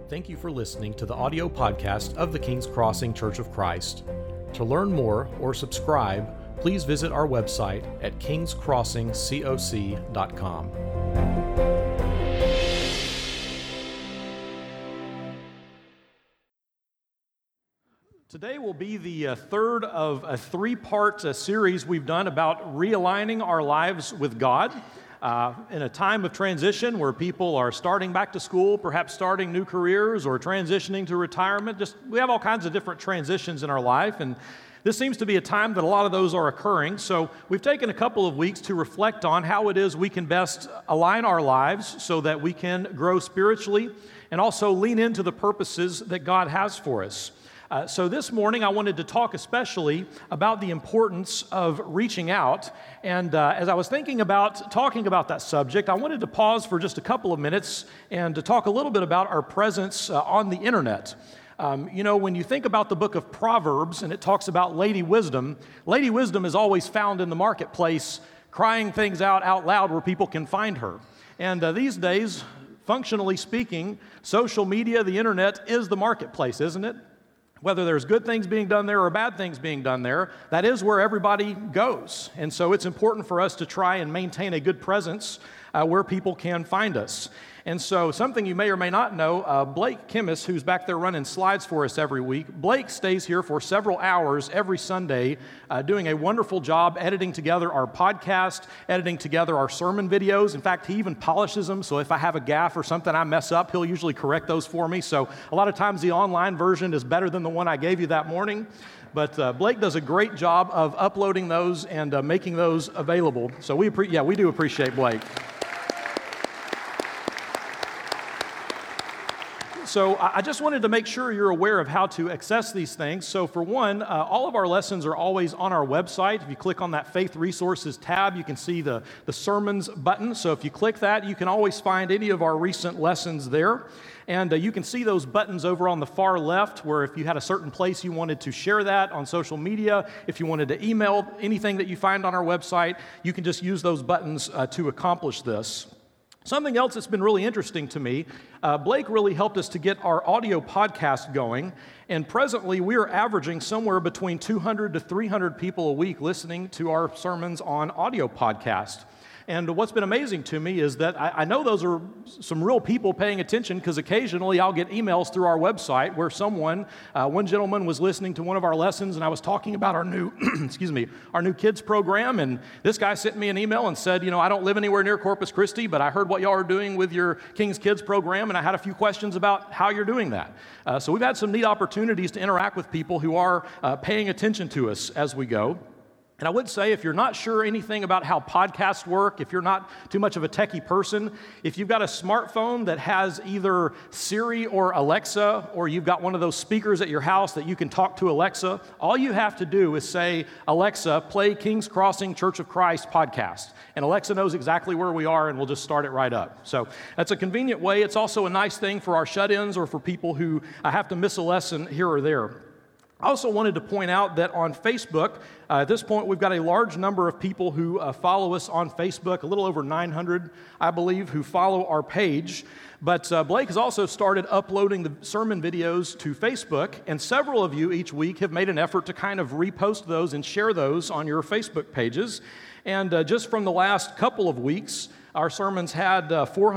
Thank you for listening to the audio podcast of the King's Crossing Church of Christ. To learn more or subscribe, please visit our website at kingscrossingcoc.com. Today will be the third of a three-part series we've done about realigning our lives with God. In a time of transition where people are starting back to school, perhaps starting new careers or transitioning to retirement, we have all kinds of different transitions in our life, and this seems to be a time that a lot of those are occurring. So we've taken a couple of weeks to reflect on how it is we can best align our lives so that we can grow spiritually and also lean into the purposes that God has for us. So this morning I wanted to talk especially about the importance of reaching out. And as I was thinking about talking about that subject, I wanted to pause for just a couple of minutes and to talk a little bit about our presence on the internet. When you think about the book of Proverbs and it talks about Lady Wisdom is always found in the marketplace crying things out loud where people can find her. And these days, functionally speaking, social media, the internet is the marketplace, isn't it? Whether there's good things being done there or bad things being done there, that is where everybody goes. And so it's important for us to try and maintain a good presence where people can find us. And so something you may or may not know, Blake Kimmis, who's back there running slides for us every week, Blake stays here for several hours every Sunday doing a wonderful job editing together our podcast, editing together our sermon videos. In fact, he even polishes them, so if I have a gaffe or something I mess up, he'll usually correct those for me. So a lot of times the online version is better than the one I gave you that morning. But Blake does a great job of uploading those and making those available. So we do appreciate Blake. So I just wanted to make sure you're aware of how to access these things. So for one, all of our lessons are always on our website. If you click on that Faith Resources tab, you can see the Sermons button. So if you click that, you can always find any of our recent lessons there. And you can see those buttons over on the far left where if you had a certain place you wanted to share that on social media, if you wanted to email anything that you find on our website, you can just use those buttons to accomplish this. Something else that's been really interesting to me, Blake really helped us to get our audio podcast going, and presently we are averaging somewhere between 200 to 300 people a week listening to our sermons on audio podcast. And what's been amazing to me is that I know those are some real people paying attention because occasionally I'll get emails through our website where one gentleman was listening to one of our lessons and I was talking about our new, our new kids program, and this guy sent me an email and said, I don't live anywhere near Corpus Christi, but I heard what y'all are doing with your King's Kids program and I had a few questions about how you're doing that. So we've had some neat opportunities to interact with people who are paying attention to us as we go. And I would say if you're not sure anything about how podcasts work, if you're not too much of a techie person, if you've got a smartphone that has either Siri or Alexa, or you've got one of those speakers at your house that you can talk to Alexa, all you have to do is say, Alexa, play King's Crossing Church of Christ podcast. And Alexa knows exactly where we are and we'll just start it right up. So that's a convenient way. It's also a nice thing for our shut-ins or for people who have to miss a lesson here or there. I also wanted to point out that on Facebook, at this point, we've got a large number of people who follow us on Facebook, a little over 900, I believe, who follow our page. But Blake has also started uploading the sermon videos to Facebook, and several of you each week have made an effort to kind of repost those and share those on your Facebook pages. And just from the last couple of weeks, our sermons had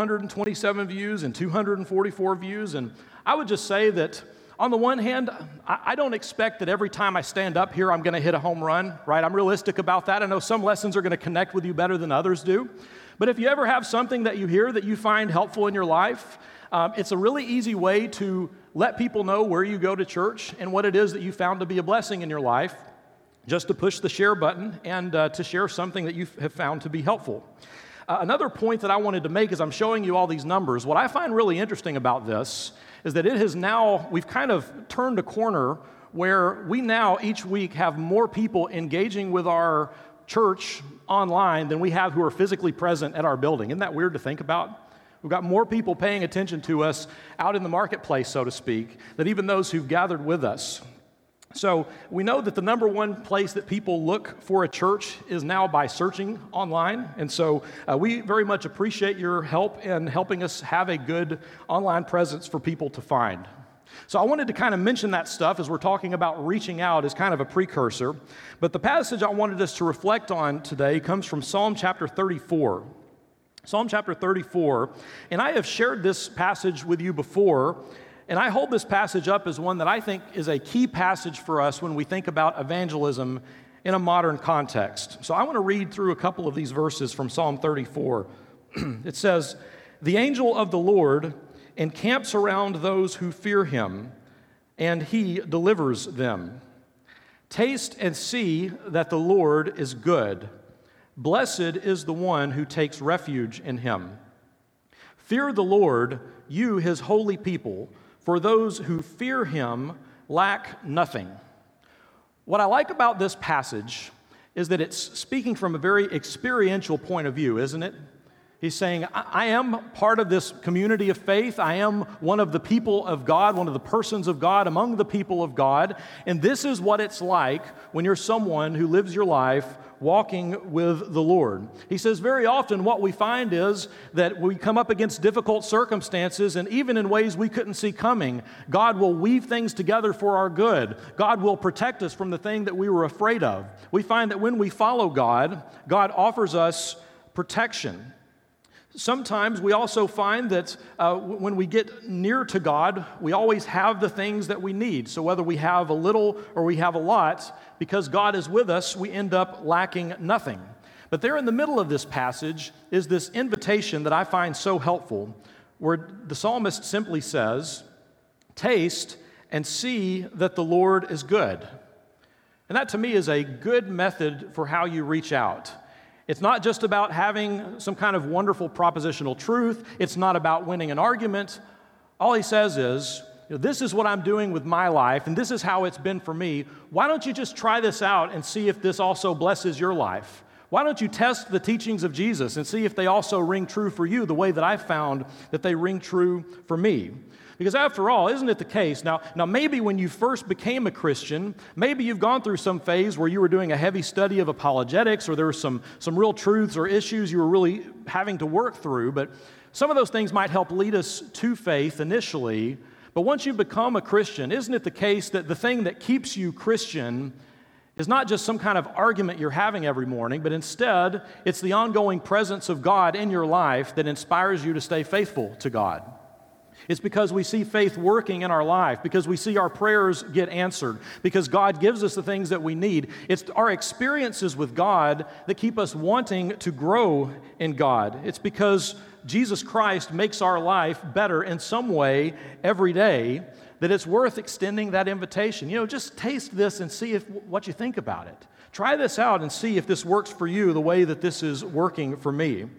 427 views and 244 views. And I would just say that on the one hand, I don't expect that every time I stand up here, I'm going to hit a home run, right? I'm realistic about that. I know some lessons are going to connect with you better than others do. But if you ever have something that you hear that you find helpful in your life, it's a really easy way to let people know where you go to church and what it is that you found to be a blessing in your life, just to push the share button and to share something that you have found to be helpful. Another point that I wanted to make as I'm showing you all these numbers, what I find really interesting about this is that we've kind of turned a corner where we now each week have more people engaging with our church online than we have who are physically present at our building. Isn't that weird to think about? We've got more people paying attention to us out in the marketplace, so to speak, than even those who've gathered with us. So we know that the number one place that people look for a church is now by searching online. And so we very much appreciate your help in helping us have a good online presence for people to find. So I wanted to kind of mention that stuff as we're talking about reaching out as kind of a precursor. But the passage I wanted us to reflect on today comes from Psalm chapter 34. Psalm chapter 34. And I have shared this passage with you before. And I hold this passage up as one that I think is a key passage for us when we think about evangelism in a modern context. So I want to read through a couple of these verses from Psalm 34. It says, "The angel of the Lord encamps around those who fear him, and he delivers them. Taste and see that the Lord is good. Blessed is the one who takes refuge in him. Fear the Lord, you his holy people, for those who fear him lack nothing." What I like about this passage is that it's speaking from a very experiential point of view, isn't it? He's saying, I am part of this community of faith. I am one of the people of God, one of the persons of God among the people of God. And this is what it's like when you're someone who lives your life walking with the Lord. He says very often what we find is that we come up against difficult circumstances, and even in ways we couldn't see coming, God will weave things together for our good. God will protect us from the thing that we were afraid of. We find that when we follow God, God offers us protection. Sometimes we also find that when we get near to God, we always have the things that we need. So whether we have a little or we have a lot, because God is with us, we end up lacking nothing. But there in the middle of this passage is this invitation that I find so helpful, where the psalmist simply says, "Taste and see that the Lord is good." And that to me is a good method for how you reach out. It's not just about having some kind of wonderful propositional truth. It's not about winning an argument. All he says is, this is what I'm doing with my life, and this is how it's been for me. Why don't you just try this out and see if this also blesses your life? Why don't you test the teachings of Jesus and see if they also ring true for you the way that I've found that they ring true for me? Because after all, isn't it the case? Now maybe when you first became a Christian, maybe you've gone through some phase where you were doing a heavy study of apologetics, or there were some real truths or issues you were really having to work through. But some of those things might help lead us to faith initially. But once you become a Christian, isn't it the case that the thing that keeps you Christian is not just some kind of argument you're having every morning, but instead it's the ongoing presence of God in your life that inspires you to stay faithful to God? It's because we see faith working in our life, because we see our prayers get answered, because God gives us the things that we need. It's our experiences with God that keep us wanting to grow in God. It's because Jesus Christ makes our life better in some way every day that it's worth extending that invitation. Just taste this and see what you think about it. Try this out and see if this works for you the way that this is working for me.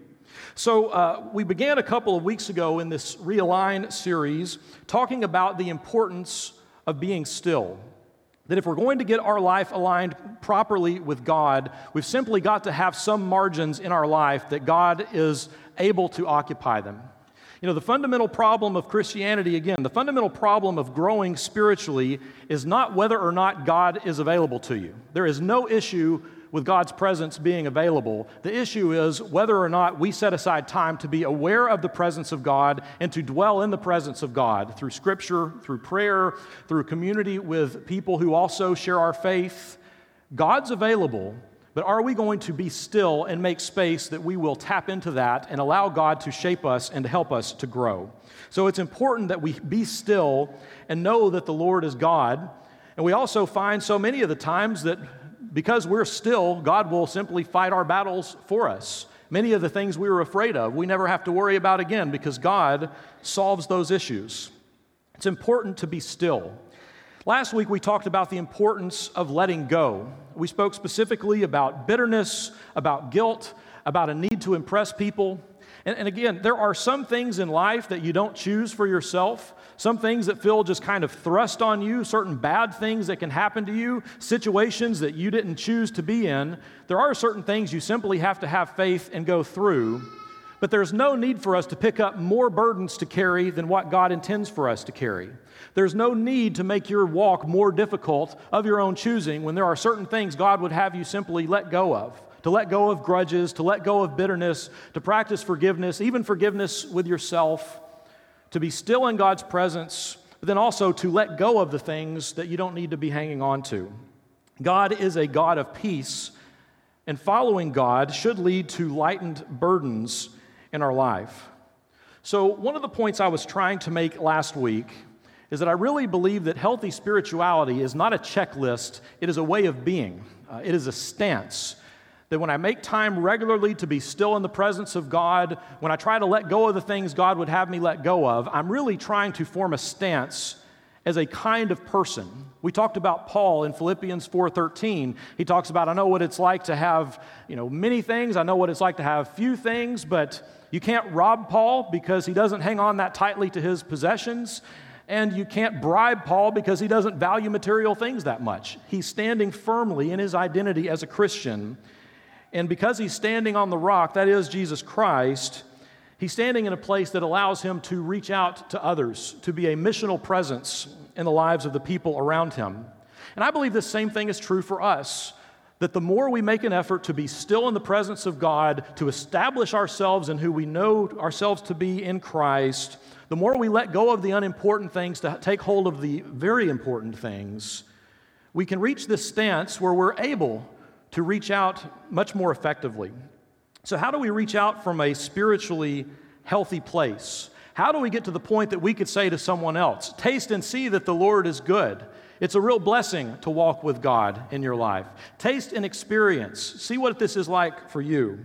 So we began a couple of weeks ago in this Realign series talking about the importance of being still. That if we're going to get our life aligned properly with God, we've simply got to have some margins in our life that God is able to occupy them. The fundamental problem of Christianity, again, the fundamental problem of growing spiritually is not whether or not God is available to you. There is no issue with God's presence being available. The issue is whether or not we set aside time to be aware of the presence of God and to dwell in the presence of God through Scripture, through prayer, through community with people who also share our faith. God's available, but are we going to be still and make space that we will tap into that and allow God to shape us and to help us to grow? So it's important that we be still and know that the Lord is God. And we also find so many of the times that because we're still, God will simply fight our battles for us. Many of the things we were afraid of, we never have to worry about again because God solves those issues. It's important to be still. Last week, we talked about the importance of letting go. We spoke specifically about bitterness, about guilt, about a need to impress people. And again, there are some things in life that you don't choose for yourself, some things that feel just kind of thrust on you, certain bad things that can happen to you, situations that you didn't choose to be in. There are certain things you simply have to have faith and go through. But there's no need for us to pick up more burdens to carry than what God intends for us to carry. There's no need to make your walk more difficult of your own choosing when there are certain things God would have you simply let go of. To let go of grudges, to let go of bitterness, to practice forgiveness, even forgiveness with yourself, to be still in God's presence, but then also to let go of the things that you don't need to be hanging on to. God is a God of peace, and following God should lead to lightened burdens in our life. So one of the points I was trying to make last week is that I really believe that healthy spirituality is not a checklist, it is a way of being. It is a stance. That when I make time regularly to be still in the presence of God, when I try to let go of the things God would have me let go of, I'm really trying to form a stance as a kind of person. We talked about Paul in Philippians 4:13. He talks about, I know what it's like to have, many things. I know what it's like to have few things, but you can't rob Paul because he doesn't hang on that tightly to his possessions. And you can't bribe Paul because he doesn't value material things that much. He's standing firmly in his identity as a Christian. And because he's standing on the rock, that is Jesus Christ, he's standing in a place that allows him to reach out to others, to be a missional presence in the lives of the people around him. And I believe the same thing is true for us, that the more we make an effort to be still in the presence of God, to establish ourselves in who we know ourselves to be in Christ, the more we let go of the unimportant things to take hold of the very important things, we can reach this stance where we're able to reach out much more effectively. So how do we reach out from a spiritually healthy place? How do we get to the point that we could say to someone else, taste and see that the Lord is good? It's a real blessing to walk with God in your life. Taste and experience. See what this is like for you.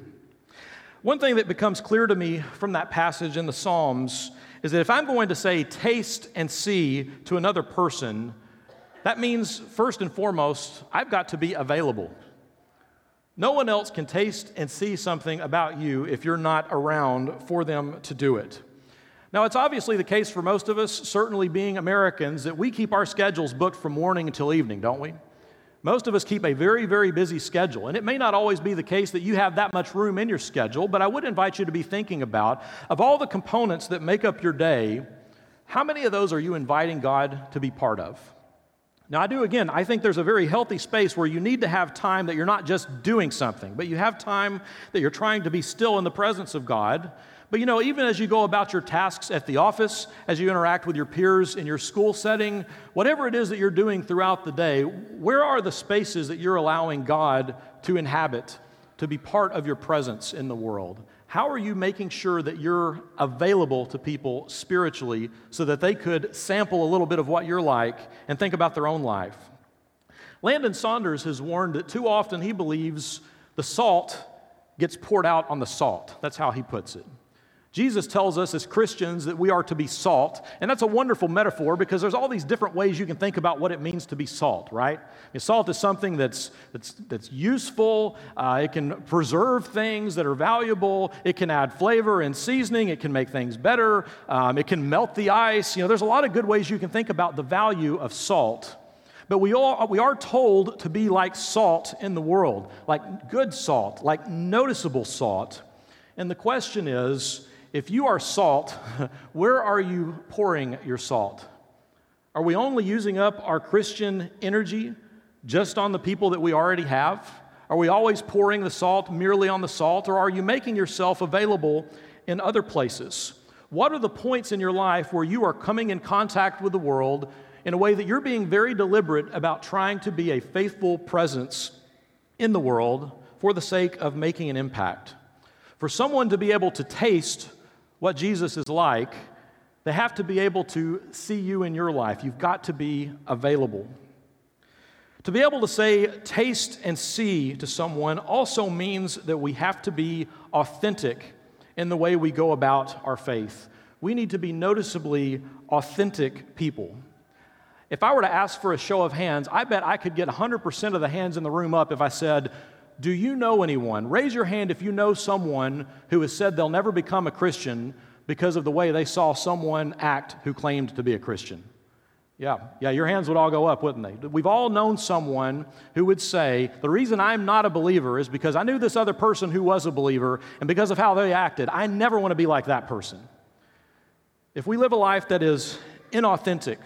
One thing that becomes clear to me from that passage in the Psalms is that if I'm going to say taste and see to another person, that means first and foremost, I've got to be available. No one else can taste and see something about you if you're not around for them to do it. Now, it's obviously the case for most of us, certainly being Americans, that we keep our schedules booked from morning until evening, don't we? Most of us keep a very, very busy schedule, and it may not always be the case that you have that much room in your schedule, but I would invite you to be thinking about, of all the components that make up your day, how many of those are you inviting God to be part of? Now, I think there's a very healthy space where you need to have time that you're not just doing something, but you have time that you're trying to be still in the presence of God. But even as you go about your tasks at the office, as you interact with your peers in your school setting, whatever it is that you're doing throughout the day, where are the spaces that you're allowing God to inhabit, to be part of your presence in the world? How are you making sure that you're available to people spiritually so that they could sample a little bit of what you're like and think about their own life? Landon Saunders has warned that too often he believes the salt gets poured out on the salt. That's how he puts it. Jesus tells us as Christians that we are to be salt, and that's a wonderful metaphor because there's all these different ways you can think about what it means to be salt, right? Salt is something that's useful. It can preserve things that are valuable. It can add flavor and seasoning. It can make things better. It can melt the ice. There's a lot of good ways you can think about the value of salt. But we are told to be like salt in the world, like good salt, like noticeable salt. And the question is, if you are salt, where are you pouring your salt? Are we only using up our Christian energy just on the people that we already have? Are we always pouring the salt merely on the salt, or are you making yourself available in other places? What are the points in your life where you are coming in contact with the world in a way that you're being very deliberate about trying to be a faithful presence in the world for the sake of making an impact? For someone to be able to taste what Jesus is like, they have to be able to see you in your life. You've got to be available. To be able to say taste and see to someone also means that we have to be authentic in the way we go about our faith. We need to be noticeably authentic people. If I were to ask for a show of hands, I bet I could get 100% of the hands in the room up if I said, do you know anyone? Raise your hand if you know someone who has said they'll never become a Christian because of the way they saw someone act who claimed to be a Christian. Yeah, your hands would all go up, wouldn't they? We've all known someone who would say, the reason I'm not a believer is because I knew this other person who was a believer, and because of how they acted, I never want to be like that person. If we live a life that is inauthentic,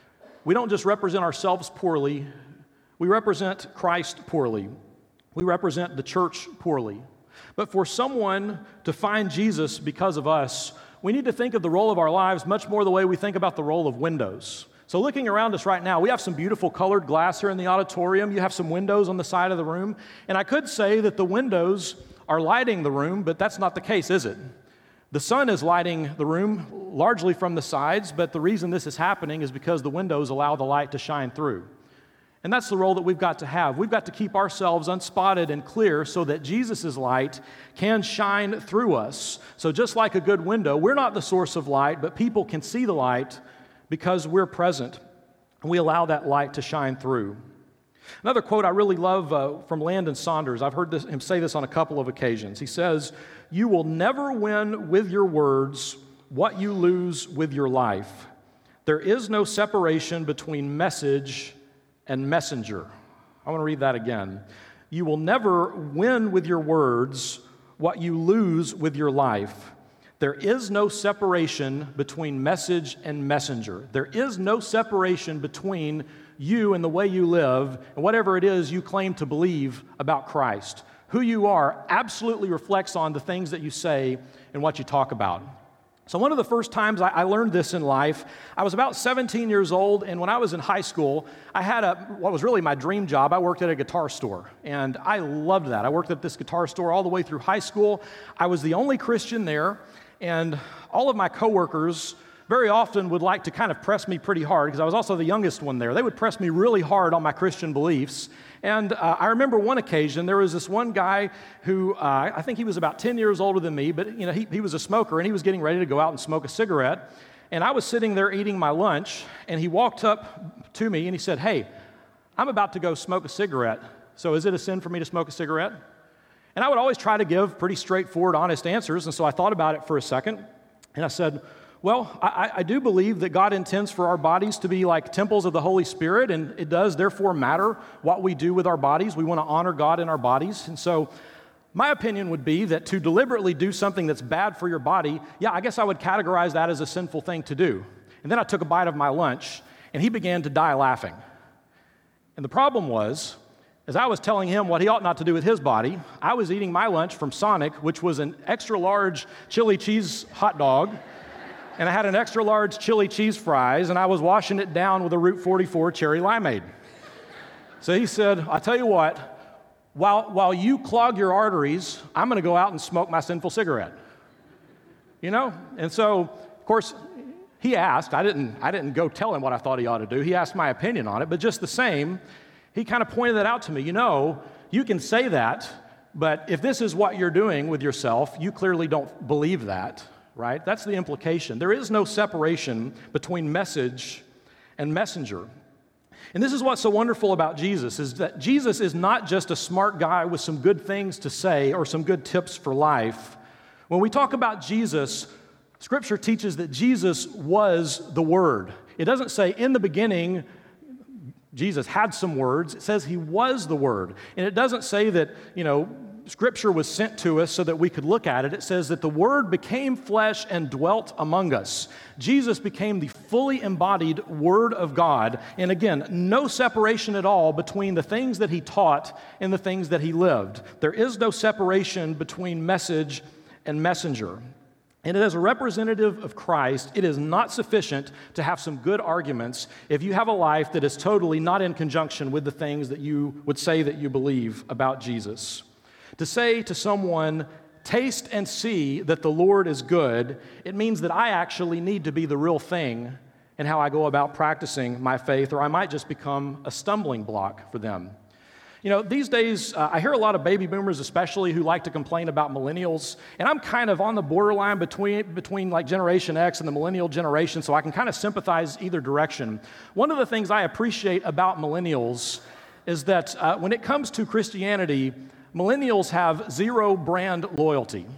we don't just represent ourselves poorly, we represent Christ poorly. We represent the church poorly. But for someone to find Jesus because of us, we need to think of the role of our lives much more the way we think about the role of windows. So looking around us right now, we have some beautiful colored glass here in the auditorium. You have some windows on the side of the room. And I could say that the windows are lighting the room, but that's not the case, is it? The sun is lighting the room largely from the sides, but the reason this is happening is because the windows allow the light to shine through. And that's the role that we've got to have. We've got to keep ourselves unspotted and clear so that Jesus' light can shine through us. So just like a good window, we're not the source of light, but people can see the light because we're present, and we allow that light to shine through. Another quote I really love from Landon Saunders, I've heard him say this on a couple of occasions. He says, "You will never win with your words what you lose with your life. There is no separation between message and messenger." I want to read that again. You will never win with your words what you lose with your life. There is no separation between message and messenger. There is no separation between you and the way you live and whatever it is you claim to believe about Christ. Who you are absolutely reflects on the things that you say and what you talk about. So one of the first times I learned this in life, I was about 17 years old, and when I was in high school, I had what was really my dream job. I worked at a guitar store, and I loved that. I worked at this guitar store all the way through high school. I was the only Christian there, and all of my coworkers very often would like to kind of press me pretty hard, because I was also the youngest one there. They would press me really hard on my Christian beliefs. And I remember one occasion, there was this one guy who, I think he was about 10 years older than me, but he was a smoker, and he was getting ready to go out and smoke a cigarette. And I was sitting there eating my lunch, and he walked up to me and he said, "Hey, I'm about to go smoke a cigarette, so is it a sin for me to smoke a cigarette?" And I would always try to give pretty straightforward, honest answers, and so I thought about it for a second, and I said, "Well, I do believe that God intends for our bodies to be like temples of the Holy Spirit, and it does therefore matter what we do with our bodies. We want to honor God in our bodies. And so my opinion would be that to deliberately do something that's bad for your body, I guess I would categorize that as a sinful thing to do." And then I took a bite of my lunch, and he began to die laughing. And the problem was, as I was telling him what he ought not to do with his body, I was eating my lunch from Sonic, which was an extra large chili cheese hot dog, and I had an extra large chili cheese fries, and I was washing it down with a Route 44 cherry limeade. So he said, "I'll tell you what, while you clog your arteries, I'm going to go out and smoke my sinful cigarette." And so, of course, he asked. I didn't go tell him what I thought he ought to do. He asked my opinion on it, but just the same, he kind of pointed that out to me. You can say that, but if this is what you're doing with yourself, you clearly don't believe that. Right? That's the implication. There is no separation between message and messenger. And this is what's so wonderful about Jesus, is that Jesus is not just a smart guy with some good things to say or some good tips for life. When we talk about Jesus, Scripture teaches that Jesus was the Word. It doesn't say in the beginning Jesus had some words. It says he was the Word. And it doesn't say that, Scripture was sent to us so that we could look at it. It says that the Word became flesh and dwelt among us. Jesus became the fully embodied Word of God. And again, no separation at all between the things that he taught and the things that he lived. There is no separation between message and messenger. And as a representative of Christ, it is not sufficient to have some good arguments if you have a life that is totally not in conjunction with the things that you would say that you believe about Jesus. To say to someone, "Taste and see that the Lord is good," it means that I actually need to be the real thing in how I go about practicing my faith, or I might just become a stumbling block for them. These days, I hear a lot of baby boomers especially who like to complain about millennials, and I'm kind of on the borderline between like Generation X and the millennial generation, so I can kind of sympathize either direction. One of the things I appreciate about millennials is that when it comes to Christianity, millennials have zero brand loyalty.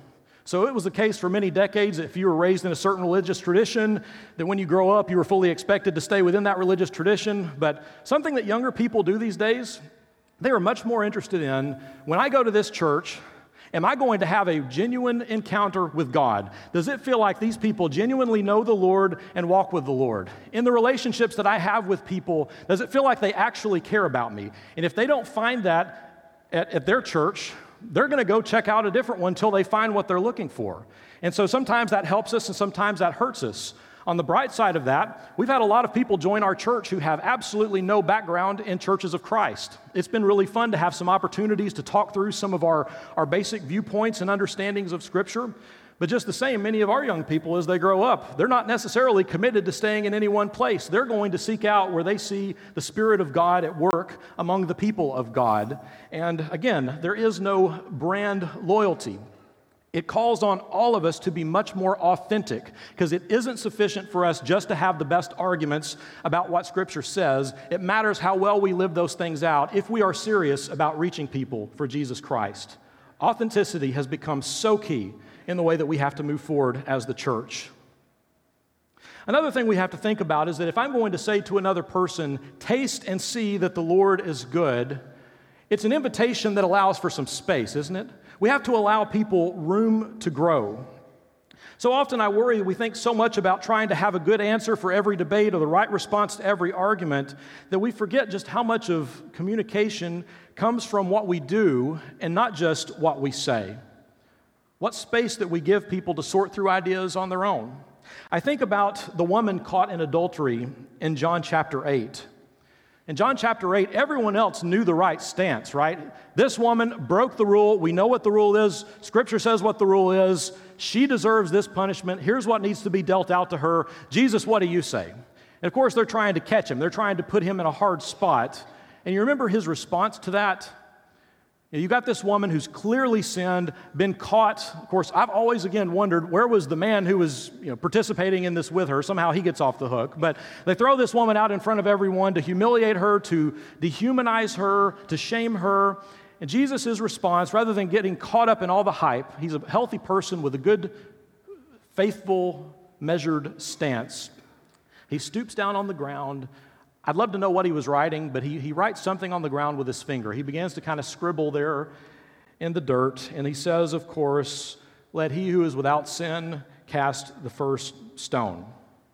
So it was the case for many decades that if you were raised in a certain religious tradition, that when you grow up, you were fully expected to stay within that religious tradition. But something that younger people do these days, they are much more interested in, when I go to this church, am I going to have a genuine encounter with God? Does it feel like these people genuinely know the Lord and walk with the Lord? In the relationships that I have with people, does it feel like they actually care about me? And if they don't find that at their church, they're going to go check out a different one until they find what they're looking for. And so sometimes that helps us and sometimes that hurts us. On the bright side of that, we've had a lot of people join our church who have absolutely no background in churches of Christ. It's been really fun to have some opportunities to talk through some of our basic viewpoints and understandings of Scripture. But just the same, many of our young people, as they grow up, they're not necessarily committed to staying in any one place. They're going to seek out where they see the Spirit of God at work among the people of God. And again, there is no brand loyalty. It calls on all of us to be much more authentic, because it isn't sufficient for us just to have the best arguments about what Scripture says. It matters how well we live those things out if we are serious about reaching people for Jesus Christ. Authenticity has become so key in the way that we have to move forward as the church. Another thing we have to think about is that if I'm going to say to another person, taste and see that the Lord is good, it's an invitation that allows for some space, isn't it? We have to allow people room to grow. So often I worry we think so much about trying to have a good answer for every debate or the right response to every argument that we forget just how much of communication comes from what we do and not just what we say. What space that we give people to sort through ideas on their own. I think about the woman caught in adultery in John chapter 8. In John chapter 8, everyone else knew the right stance, right? This woman broke the rule. We know what the rule is. Scripture says what the rule is. She deserves this punishment. Here's what needs to be dealt out to her. Jesus, what do you say? And of course, they're trying to catch him. They're trying to put him in a hard spot. And you remember his response to that? You got this woman who's clearly sinned, been caught. Of course, I've always, again, wondered where was the man who was participating in this with her. Somehow he gets off the hook. But they throw this woman out in front of everyone to humiliate her, to dehumanize her, to shame her. And Jesus' response, rather than getting caught up in all the hype, he's a healthy person with a good, faithful, measured stance. He stoops down on the ground. I'd love to know what he was writing, but he writes something on the ground with his finger. He begins to kind of scribble there in the dirt, and he says, of course, let he who is without sin cast the first stone.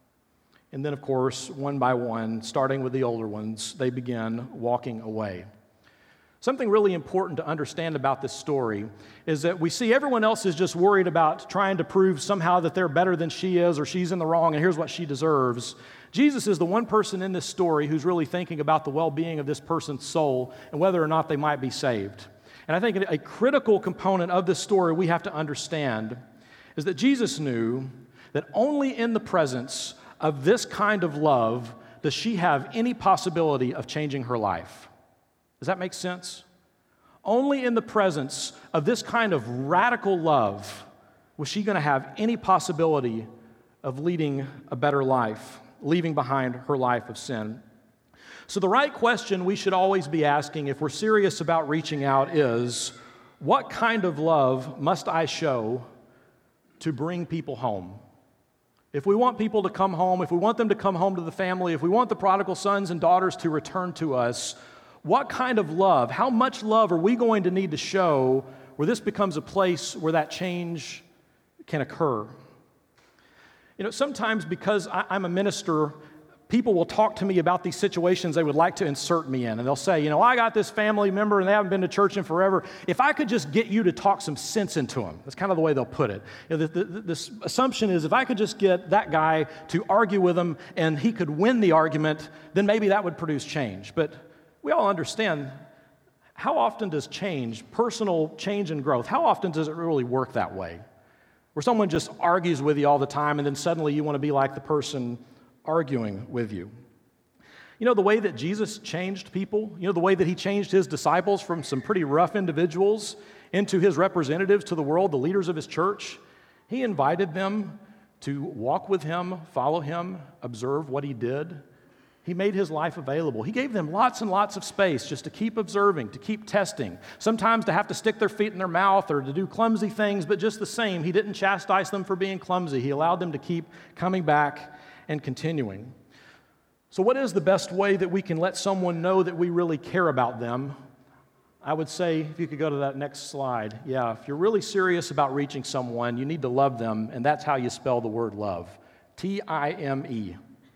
And then, of course, one by one, starting with the older ones, they begin walking away. Something really important to understand about this story is that we see everyone else is just worried about trying to prove somehow that they're better than she is or she's in the wrong and here's what she deserves. Jesus is the one person in this story who's really thinking about the well-being of this person's soul and whether or not they might be saved. And I think a critical component of this story we have to understand is that Jesus knew that only in the presence of this kind of love does she have any possibility of changing her life. Does that make sense? Only in the presence of this kind of radical love was she going to have any possibility of leading a better life, leaving behind her life of sin. So the right question we should always be asking if we're serious about reaching out is, what kind of love must I show to bring people home? If we want people to come home, if we want them to come home to the family, if we want the prodigal sons and daughters to return to us, what kind of love, how much love are we going to need to show where this becomes a place where that change can occur? Sometimes because I'm a minister, people will talk to me about these situations they would like to insert me in. And they'll say, I got this family member and they haven't been to church in forever. If I could just get you to talk some sense into them. That's kind of the way they'll put it. This assumption is if I could just get that guy to argue with them and he could win the argument, then maybe that would produce change. But we all understand, how often does change, personal change and growth, how often does it really work that way? Where someone just argues with you all the time and then suddenly you want to be like the person arguing with you. The way that Jesus changed people, the way that he changed his disciples from some pretty rough individuals into his representatives to the world, the leaders of his church, he invited them to walk with him, follow him, observe what he did. He made his life available. He gave them lots and lots of space just to keep observing, to keep testing, sometimes to have to stick their feet in their mouth or to do clumsy things, but just the same, he didn't chastise them for being clumsy. He allowed them to keep coming back and continuing. So what is the best way that we can let someone know that we really care about them? I would say, if you could go to that next slide. Yeah, if you're really serious about reaching someone, you need to love them, and that's how you spell the word love. T-I-M-E.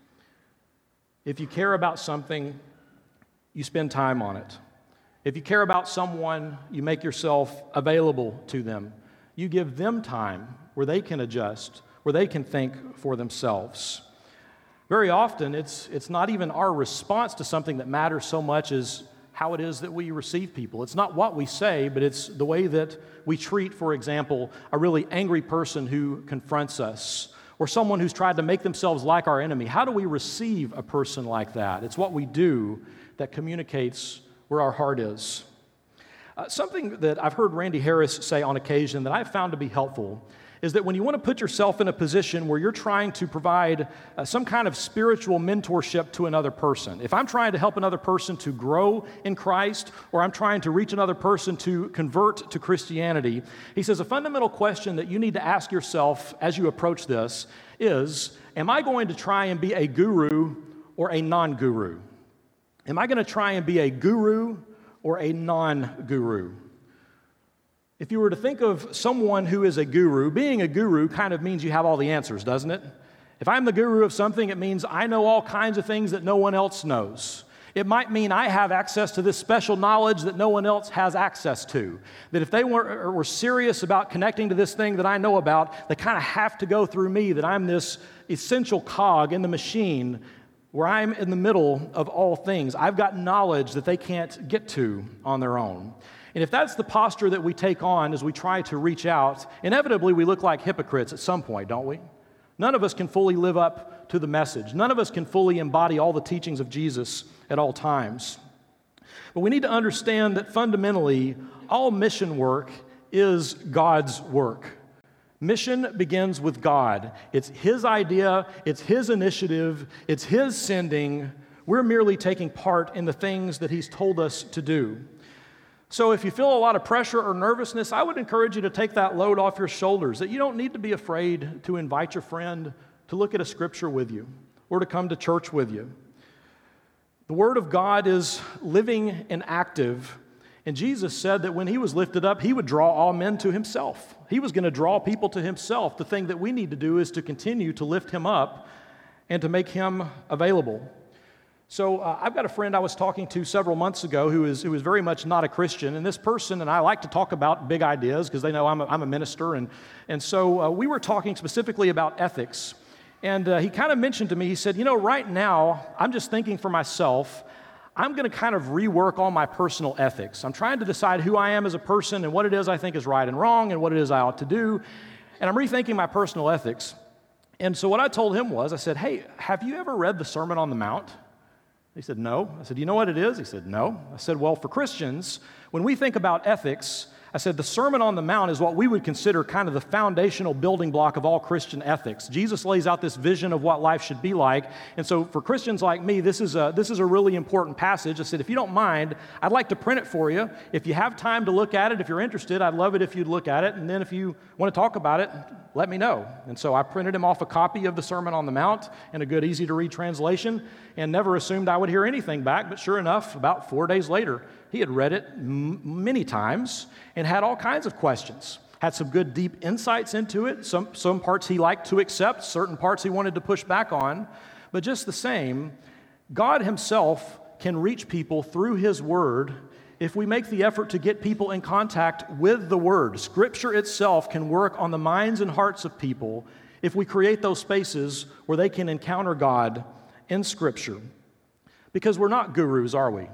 If you care about something, you spend time on it. If you care about someone, you make yourself available to them. You give them time where they can adjust, where they can think for themselves. Very often, it's not even our response to something that matters so much as how it is that we receive people. It's not what we say, but it's the way that we treat, for example, a really angry person who confronts us, or someone who's tried to make themselves like our enemy. How do we receive a person like that? It's what we do that communicates where our heart is. Something that I've heard Randy Harris say on occasion that I've found to be helpful is that when you want to put yourself in a position where you're trying to provide some kind of spiritual mentorship to another person, if I'm trying to help another person to grow in Christ, or I'm trying to reach another person to convert to Christianity, he says a fundamental question that you need to ask yourself as you approach this is, am I going to try and be a guru or a non-guru? Am I going to try and be a guru or a non-guru? If you were to think of someone who is a guru, being a guru kind of means you have all the answers, doesn't it? If I'm the guru of something, it means I know all kinds of things that no one else knows. It might mean I have access to this special knowledge that no one else has access to. That if they were serious about connecting to this thing that I know about, they kind of have to go through me, that I'm this essential cog in the machine where I'm in the middle of all things. I've got knowledge that they can't get to on their own. And if that's the posture that we take on as we try to reach out, inevitably we look like hypocrites at some point, don't we? None of us can fully live up to the message. None of us can fully embody all the teachings of Jesus at all times. But we need to understand that fundamentally, all mission work is God's work. Mission begins with God. It's His idea, it's His initiative, it's His sending. We're merely taking part in the things that He's told us to do. So if you feel a lot of pressure or nervousness, I would encourage you to take that load off your shoulders, that you don't need to be afraid to invite your friend to look at a scripture with you or to come to church with you. The Word of God is living and active, and Jesus said that when He was lifted up, He would draw all men to Himself. He was going to draw people to Himself. The thing that we need to do is to continue to lift Him up and to make Him available. So I've got a friend I was talking to several months ago who is very much not a Christian, and this person and I like to talk about big ideas because they know I'm a minister, and so we were talking specifically about ethics, and he kind of mentioned to me, he said, right now I'm just thinking for myself, I'm going to kind of rework all my personal ethics. I'm trying to decide who I am as a person and what it is I think is right and wrong and what it is I ought to do, and I'm rethinking my personal ethics. And so what I told him was, I said, hey, have you ever read the Sermon on the Mount? He said, no. I said, you know what it is? He said, no. I said, well, for Christians, when we think about ethics, I said, the Sermon on the Mount is what we would consider kind of the foundational building block of all Christian ethics. Jesus lays out this vision of what life should be like. And so for Christians like me, this is a really important passage. I said, if you don't mind, I'd like to print it for you. If you have time to look at it, if you're interested, I'd love it if you'd look at it. And then if you want to talk about it, let me know. And so I printed him off a copy of the Sermon on the Mount in a good, easy-to-read translation, and never assumed I would hear anything back. But sure enough, about 4 days later, he had read it many times and had all kinds of questions. Had some good, deep insights into it. Some parts he liked to accept, certain parts he wanted to push back on. But just the same, God Himself can reach people through His Word if we make the effort to get people in contact with the Word. Scripture itself can work on the minds and hearts of people if we create those spaces where they can encounter God in Scripture. Because we're not gurus, are we?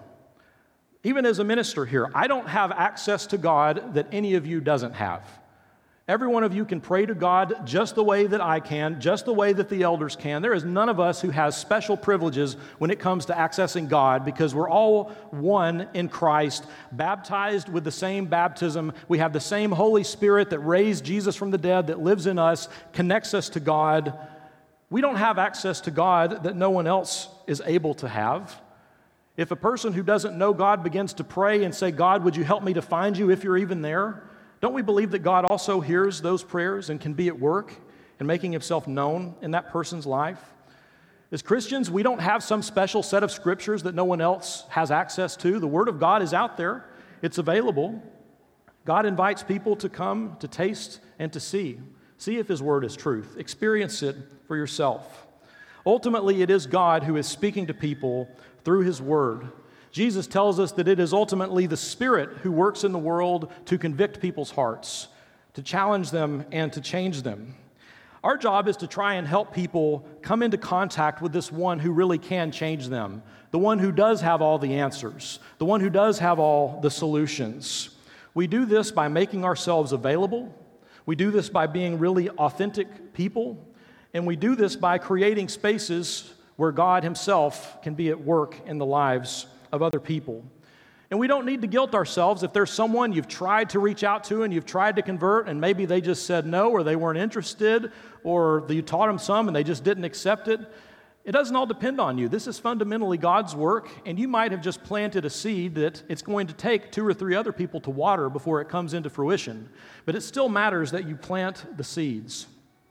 Even as a minister here, I don't have access to God that any of you doesn't have. Every one of you can pray to God just the way that I can, just the way that the elders can. There is none of us who has special privileges when it comes to accessing God because we're all one in Christ, baptized with the same baptism. We have the same Holy Spirit that raised Jesus from the dead, that lives in us, connects us to God. We don't have access to God that no one else is able to have. If a person who doesn't know God begins to pray and say, God, would you help me to find you if you're even there? Don't we believe that God also hears those prayers and can be at work in making himself known in that person's life? As Christians, we don't have some special set of scriptures that no one else has access to. The Word of God is out there. It's available. God invites people to come, to taste, and to see. See if His Word is truth. Experience it for yourself. Ultimately, it is God who is speaking to people through His Word. Jesus tells us that it is ultimately the Spirit who works in the world to convict people's hearts, to challenge them, and to change them. Our job is to try and help people come into contact with this one who really can change them, the one who does have all the answers, the one who does have all the solutions. We do this by making ourselves available. We do this by being really authentic people. And we do this by creating spaces where God Himself can be at work in the lives of other people. And we don't need to guilt ourselves if there's someone you've tried to reach out to and you've tried to convert and maybe they just said no or they weren't interested or you taught them some and they just didn't accept it. It doesn't all depend on you. This is fundamentally God's work, and you might have just planted a seed that it's going to take 2 or 3 other people to water before it comes into fruition. But it still matters that you plant the seeds.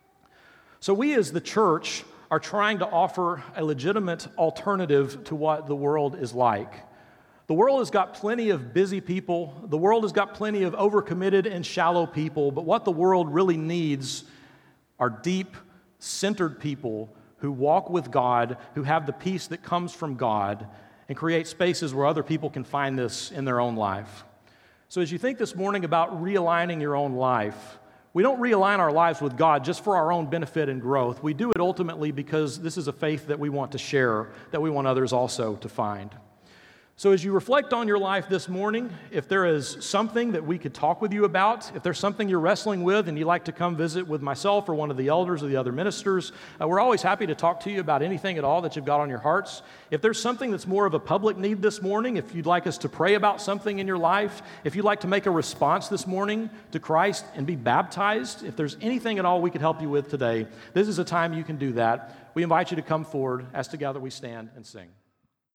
So we as the church are trying to offer a legitimate alternative to what the world is like. The world has got plenty of busy people. The world has got plenty of overcommitted and shallow people. But what the world really needs are deep, centered people who walk with God, who have the peace that comes from God, and create spaces where other people can find this in their own life. So as you think this morning about realigning your own life, we don't realign our lives with God just for our own benefit and growth. We do it ultimately because this is a faith that we want to share, that we want others also to find. So as you reflect on your life this morning, if there is something that we could talk with you about, if there's something you're wrestling with and you'd like to come visit with myself or one of the elders or the other ministers, we're always happy to talk to you about anything at all that you've got on your hearts. If there's something that's more of a public need this morning, if you'd like us to pray about something in your life, if you'd like to make a response this morning to Christ and be baptized, if there's anything at all we could help you with today, this is a time you can do that. We invite you to come forward as together we stand and sing.